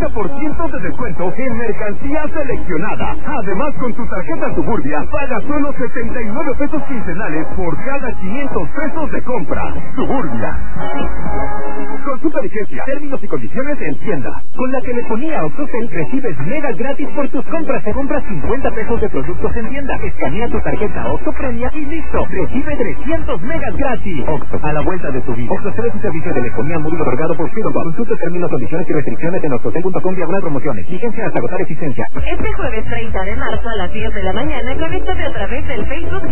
30% de descuento en mercancía seleccionada. Además, con tu tarjeta Suburbia, paga solo 79 pesos quincenales por cada 500 pesos de compra. Suburbia. Consulta vigencia, términos y condiciones en tienda. Con la telefonía Octocel recibes megas gratis por tus compras. Te compras 50 pesos de productos en tienda. Escanea tu tarjeta Octopremia y listo. Recibe 300 megas gratis. Octo, a la vuelta de tu vida. Octocel es un servicio de telefonía móvil otorgado por Fido. Consulta términos, condiciones y restricciones en octocel.com/promociones. Vigencia hasta agotar existencia. Este jueves 30 de marzo a las 10 de la mañana, conéctate a través del Facebook